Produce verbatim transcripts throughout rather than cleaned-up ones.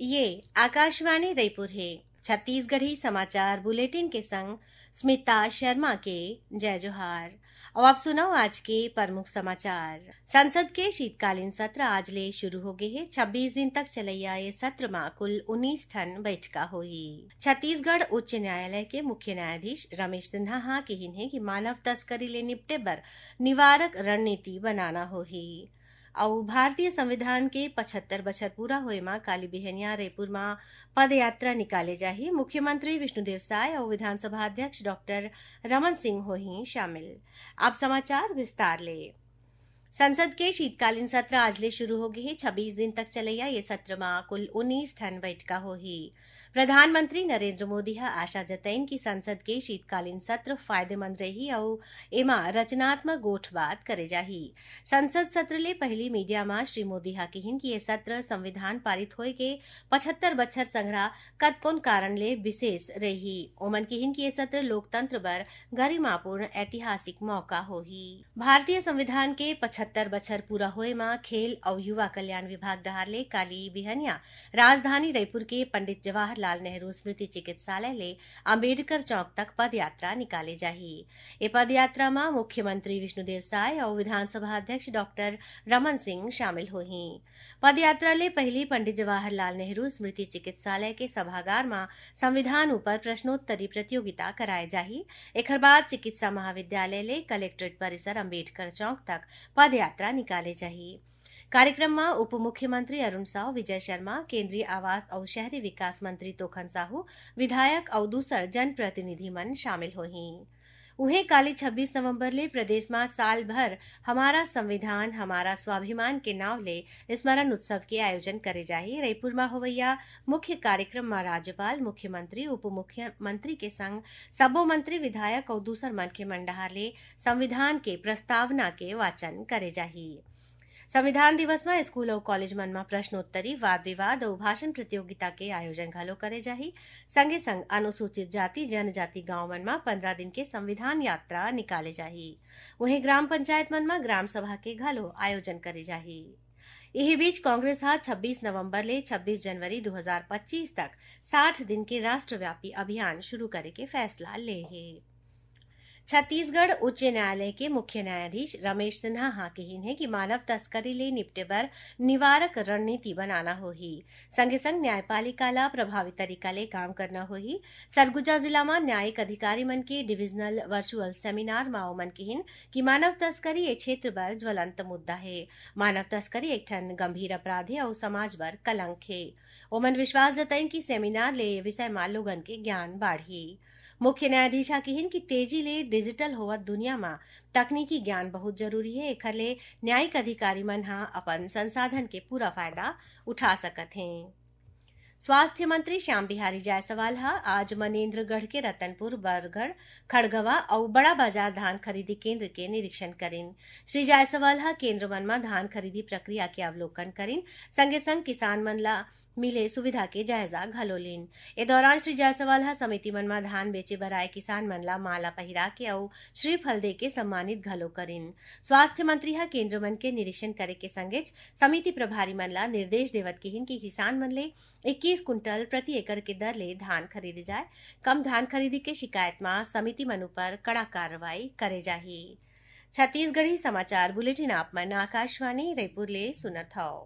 ये आकाशवाणी रायपुर है। छत्तीसगढ़ी समाचार बुलेटिन के संग स्मिता शर्मा के जय जोहार। और आप सुनो आज के प्रमुख समाचार। संसद के शीतकालीन सत्र आज ले शुरू हो गए हैं। छब्बीस दिन तक चलैया ये सत्र में कुल उन्नीस ठन बैठका हुई। छत्तीसगढ़ उच्च न्यायालय के मुख्य न्यायाधीश रमेश सिन्हा हाँ कहिन है कि मानव तस्करी ले निपटे बर निवारक रणनीति बनाना होही। और भारतीय संविधान के पचहत्तर बछर पूरा होए मां काली बिहनिया रायपुर मां पद यात्रा निकाले जाही। मुख्यमंत्री विष्णुदेव साय और विधानसभा अध्यक्ष डॉक्टर रमन सिंह होही शामिल। अब समाचार विस्तार ले। संसद के शीतकालीन सत्र आज ले शुरू हो गए। छब्बीस दिन तक चलैया ये सत्र में कुल उन्नीस ठन बैठका होही। प्रधानमंत्री नरेंद्र मोदी हा आशा जतैन कि संसद के शीतकालीन सत्र फायदेमंद रही और एमा रचनात्मक गोठबात करे जाही। संसद सत्र ले पहली मीडिया में श्री मोदी हा कहिन कि ये सत्र संविधान पारित होए के पचहत्तर बछर संग्रह कतकोन कारण ले विशेष रही। ओमन कहिन कि ये सत्र लोकतंत्र बर गरिमापूर्ण ऐतिहासिक मौका होही। भारतीय संविधान के पचहत्तर बछर पूरा होए मां खेल और युवा कल्याण विभाग डहार ले काली बिहनिया राजधानी रायपुर के पंडित जवाहर लाल नेहरू स्मृति चिकित्सालय ले अंबेडकर चौक तक पद यात्रा निकाले जाही। ये पद यात्रा में मुख्यमंत्री विष्णुदेव साय और विधानसभा अध्यक्ष डॉक्टर रमन सिंह शामिल होही। पद यात्रा ले पहली पंडित जवाहर लाल नेहरू स्मृति चिकित्सालय के सभागार में संविधान ऊपर प्रश्नोत्तरी प्रतियोगिता कराए जाही। एकर बाद चिकित्सा महाविद्यालय ले कलेक्ट्रेट परिसर अंबेडकर चौक तक पद यात्रा निकाले जाही। कार्यक्रम में उप मुख्यमंत्री अरुण साव, विजय शर्मा, केंद्रीय आवास और शहरी विकास मंत्री तोखन साहू, विधायक और दूसर जनप्रतिनिधि मन शामिल होही। उन्हें काली छब्बीस नवंबर ले प्रदेश में साल भर हमारा संविधान हमारा स्वाभिमान के नाव ले स्मरण उत्सव के आयोजन करे जाही। रायपुर में होवैया मुख्य कार्यक्रम में राज्यपाल, मुख्यमंत्री, उप मुख्यमंत्री के संग सबो मंत्री, विधायक और दूसर मन के मंडहार ले संविधान के प्रस्तावना के वाचन करे जाही। संविधान दिवस में स्कूल और कॉलेज मन में प्रश्नोत्तरी, वाद विवाद और भाषण प्रतियोगिता के आयोजन घलो करे जाही। संगे संग अनुसूचित जाति जनजाति गांव मन में पंद्रह दिन के संविधान यात्रा निकाले जाही। वहीं ग्राम पंचायत मन में ग्राम सभा के घलो आयोजन करे जाही। यही बीच कांग्रेस हा छब्बीस नवंबर ले छब्बीस जनवरी दो हजार पच्चीस तक साठ दिन के राष्ट्रव्यापी अभियान शुरू करे के फैसला ले है। छत्तीसगढ़ उच्च न्यायालय के मुख्य न्यायाधीश रमेश सिन्हा हाँ कहिन है कि मानव तस्करी ले निपटे बर निवारक रणनीति बनाना होही। संगे संग न्यायपालिका ला प्रभावी तरीका ले काम करना होही। सरगुजा जिला में न्यायिक अधिकारी मन के डिविजनल वर्चुअल सेमिनार में ओमन कहिन कि मानव तस्करी ए क्षेत्र बर ज्वलंत मुद्दा है। मानव तस्करी एक ठन गंभीर अपराध है और समाज बर कलंक है। ओमन विश्वास जतैन कि सेमिनार ले विषय में लोगन के ज्ञान बाढ़ी। मुख्य न्यायाधीश कहिन कि तेजी ले डिजिटल होवत दुनिया में तकनीकी ज्ञान बहुत जरूरी है। एखर ले न्यायिक अधिकारी मन हा अपन संसाधन के पूरा फायदा उठा सकत हैं। स्वास्थ्य मंत्री श्याम बिहारी जायसवाल हा आज मनेन्द्रगढ़ के रतनपुर, बरगढ़, खड़गवा और बड़ा बाजार धान खरीदी केंद्र के निरीक्षण करें। श्री जायसवाल हा केंद्र मन में धान खरीदी प्रक्रिया के अवलोकन करें। संगे संग किसान मन ला मिले सुविधा के जायजा घलो लेन। ए दौरान श्री जायसवाल हा समिति मन में धान बेचे बर आए किसान मन ला माला पहिरा के और श्रीफल दे के सम्मानित घलो करें। स्वास्थ्य मंत्री हा केंद्र मन के निरीक्षण करे के संगे समिति प्रभारी मन ला निर्देश देवत कहिन कि किसान मन ले इक्कीस कुंटल प्रति एकड़ के दर ले धान खरीदे जाए। कम धान खरीदी के शिकायत में समिति मन पर कड़ा कार्रवाई करे जाही। छत्तीसगढ़ी समाचार बुलेटिन आप मन आकाशवाणी रायपुर ले सुनत हौ।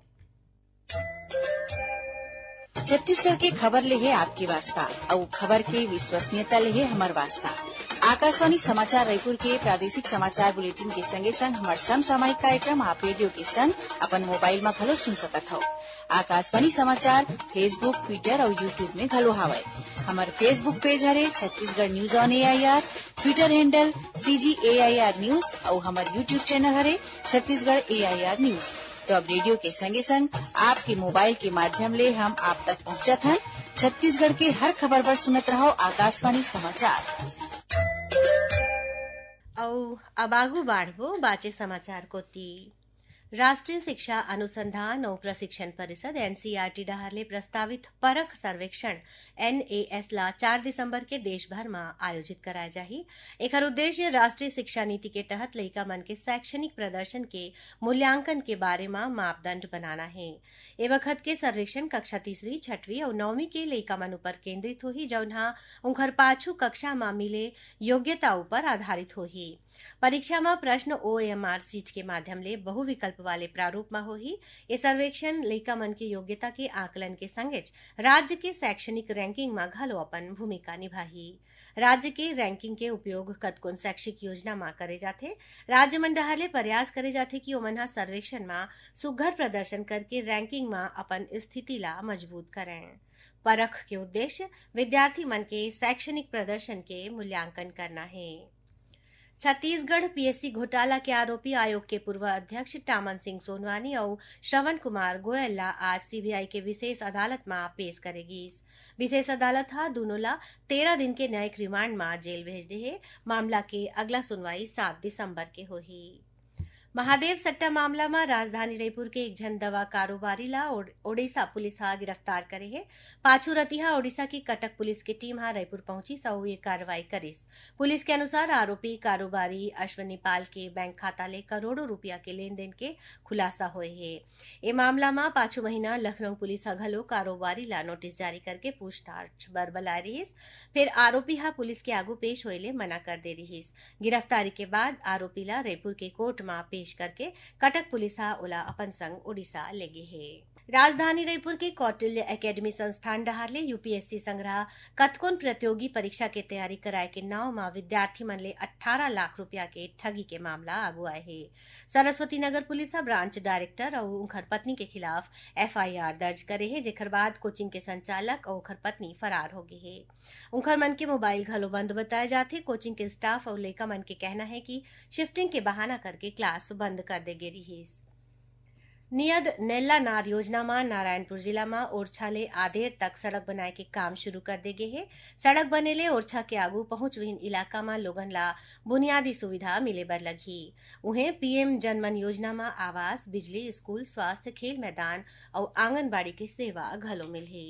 छत्तीसगढ़ के खबर ले है आपकी वास्ता और खबर के विश्वसनीयता ले है हमार वास्ता। आकाशवाणी समाचार रायपुर के प्रादेशिक समाचार बुलेटिन के संगे संग हमार समसामयिक कार्यक्रम आप रेडियो के संग अपन मोबाइल में घलो सुन सकत हो। आकाशवाणी समाचार फेसबुक, ट्विटर और यूट्यूब में घलो हावय। हमार फेसबुक पेज हरे Chhattisgarh news on A I R, Twitter handle C G A I R news और हमार यूट्यूब चैनल हरे छत्तीसगढ़ ए आई आर न्यूज। तो अब रेडियो के संगे संग आपके मोबाइल के माध्यम ले हम आप तक पहुंचत हैं। छत्तीसगढ़ के हर खबर पर सुनत रहो आकाशवाणी समाचार। औ अब आगू बाढ़बो बाचे समाचार कोती। राष्ट्रीय शिक्षा अनुसंधान और प्रशिक्षण परिषद एनसीईआरटी डहारले प्रस्तावित परख सर्वेक्षण एनएएस ला चार दिसंबर के देश भर में आयोजित कराया जाही। एकर उद्देश्य राष्ट्रीय शिक्षा नीति के तहत लइका मन के शैक्षणिक प्रदर्शन के मूल्यांकन के बारे में मापदंड बनाना है। ए वक्त के सर्वेक्षण कक्षा तीसरी छठवीं और नौवीं के लइका मन ऊपर केंद्रित होही, जौनहा उनकर पाछू कक्षा में मिले योग्यता ऊपर आधारित होही। परीक्षा में प्रश्न ओएमआर सीट के माध्यम ले बहुविकल्प वाले प्रारूप में होही। ये सर्वेक्षण लइका मन के योग्यता के आकलन के संगे राज्य के शैक्षणिक रैंकिंग में घलो अपन भूमिका निभाही। राज्य के रैंकिंग के उपयोग कतकोन शैक्षिक योजना में करे जाथे। राज्य मन डहारले प्रयास करे जाथे कि ओमन ह सर्वेक्षण में सुघ्घर प्रदर्शन करके रैंकिंग में अपन स्थिति ला मजबूत करें। परख के उद्देश्य विद्यार्थी मन के शैक्षणिक प्रदर्शन के मूल्यांकन करना है। छत्तीसगढ़ पीएससी घोटाला के आरोपी आयोग के पूर्व अध्यक्ष टामन सिंह सोनवानी और श्रवण कुमार गोयल ला आज सीबीआई के विशेष अदालत में पेश करेगी। विशेष अदालत हा दोनों ला तेरह दिन के न्यायिक रिमांड में जेल भेज दे है। मामला के अगला सुनवाई सात दिसंबर के होही। महादेव सट्टा मामला में राजधानी रायपुर के एक जन दवा कारोबारी ला ओडिशा पुलिस हा गिरफ्तार करे है। पाछू रतिहा ओडिशा की कटक पुलिस की टीम हा रायपुर पहुंची सौ ये कार्रवाई करिस। पुलिस के अनुसार आरोपी कारोबारी अश्वनी पाल के बैंक खाता ले करोड़ों रुपया के लेन देन के खुलासा हुए है। ये मामला में पाछू महीना लखनऊ पुलिस हा घलो कारोबारी ला नोटिस जारी करके पूछताछ बर बुलाए रहीस। फिर आरोपी हा पुलिस के आगू पेश होए ले मना कर दे रहीस। गिरफ्तारी के बाद आरोपी ला रायपुर के कोर्ट में पेश करके कटक पुलिस हा ओला अपन संग ओडिशा ले गे है। राजधानी रायपुर के कौटिल्य एकेडमी संस्थान डहारले यूपीएससी संग्रह कतकोन प्रतियोगी परीक्षा के तैयारी कराए के नाव में विद्यार्थी मन ले अठारह लाख रुपया के ठगी के मामला आगू आए है। सरस्वती नगर पुलिस हा ब्रांच डायरेक्टर और उनकर पत्नी के खिलाफ एफआईआर दर्ज करे है, जेकर बाद कोचिंग के संचालक और उनकर पत्नी फरार हो गई है। उनकर मन के मोबाइल घलो बंद बताए जाते। कोचिंग के स्टाफ और लइका मन के कहना है कि शिफ्टिंग के बहाना करके क्लास बंद कर दे गे रहीस। नियद नेल्ला नार योजना में नारायणपुर जिला में ओरछा ले आधेर तक सड़क बनाए के काम शुरू कर दे गए है। सड़क बने ले ओरछा के आगू पहुंच विहीन इलाका में लोगन ला बुनियादी सुविधा मिले बर लगी। उन्हें पीएम जनमन योजना में आवास, बिजली, स्कूल, स्वास्थ्य, खेल मैदान और आंगनबाड़ी की सेवा घलो मिली।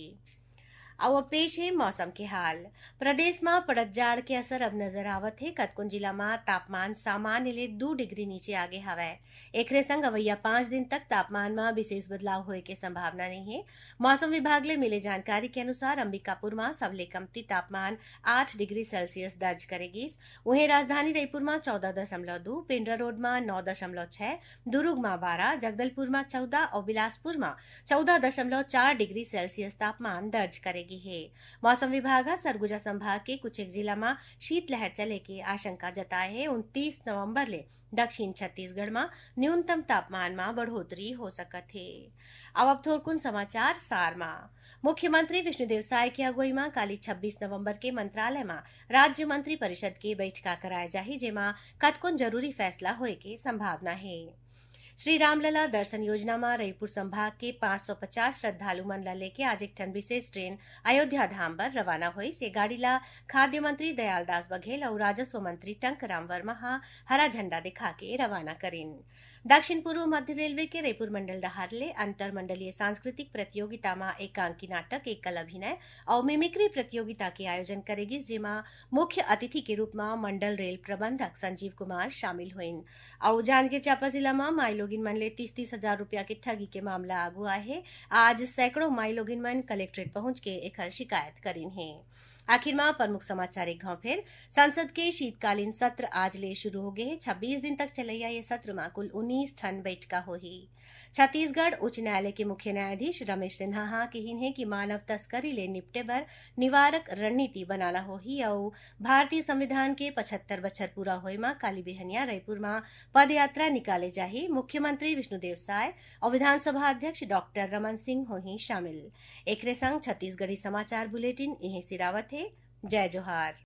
अब पेश है मौसम के हाल। प्रदेश में पड़त जाड़ के असर अब नजर आवत है। कतकोन जिला में तापमान सामान्य ले दो डिग्री नीचे आगे हवै। एकरे संग अवैया पांच दिन तक तापमान में विशेष बदलाव होए के संभावना नहीं है। मौसम विभाग ले मिले जानकारी के अनुसार अंबिकापुर में सबले कमती तापमान आठ डिग्री सेल्सियस दर्ज करेगी। वहीं राजधानी रायपुर में चौदह दशमलव दो, पिंडरा रोड में नौ दशमलव छह, दुर्ग में बारह, जगदलपुर में चौदह और बिलासपुर में चौदह दशमलव चार डिग्री सेल्सियस तापमान दर्ज करेगी है। मौसम विभाग सरगुजा संभाग के कुछ एक जिला में शीतलहर चले की आशंका जताए है। उनतीस नवंबर ले दक्षिण छत्तीसगढ़ में न्यूनतम तापमान में बढ़ोतरी हो सकत है। अब अब थोरकुन समाचार सार में। मुख्यमंत्री विष्णुदेव साय की अगुवाई में काली छब्बीस नवंबर के मंत्रालय में राज्य मंत्री परिषद की बैठका कराए जाही, जेमा कतकोन जरूरी फैसला होए के संभावना है। श्री रामलला दर्शन योजना में रायपुर संभाग के पाँच सौ पचास श्रद्धालु मन ला लेके आज एक ठन विशेष ट्रेन अयोध्या धाम पर रवाना हुई। से गाड़ी ला खाद्य मंत्री दयालदास बघेल और राजस्व मंत्री टंकराम वर्मा हा हरा झंडा दिखा के रवाना करेन। दक्षिण पूर्व मध्य रेलवे के रायपुर मंडल डहारले अंतर मंडलीय सांस्कृतिक प्रतियोगिता में एकांकी नाटक, एकल अभिनय और मिमिक्री प्रतियोगिता के आयोजन करेगी, जेमा मुख्य अतिथि के रूप में मंडल रेल प्रबंधक संजीव कुमार शामिल हुईन। और जांजगीर चांपा जिला में माई लोगिन मन ले तीस तीस हजार रूपया के ठगी के मामला आगू आए है। आज सैकड़ों माई लोगिन मन कलेक्ट्रेट पहुंच के एकर शिकायत करीन है। आखिर में प्रमुख समाचार एक घाव फिर। संसद के शीतकालीन सत्र आज ले शुरू हो गए। छब्बीस दिन तक चलैया ये सत्र में कुल उन्नीस ठन बैठका होही। छत्तीसगढ़ उच्च न्यायालय के मुख्य न्यायाधीश रमेश सिन्हा कहिन है कि मानव तस्करी ले निपटे बर निवारक रणनीति बनाना होही और भारतीय संविधान के पचहत्तर बछर पूरा होए में काली बिहनिया रायपुर में पद यात्रा निकाले जाही। मुख्यमंत्री विष्णुदेव साय और विधानसभा अध्यक्ष डॉक्टर रमन सिंह होही शामिल। एकरे संग छत्तीसगढ़ी समाचार बुलेटिन यही सिरावत है। जय जोहार।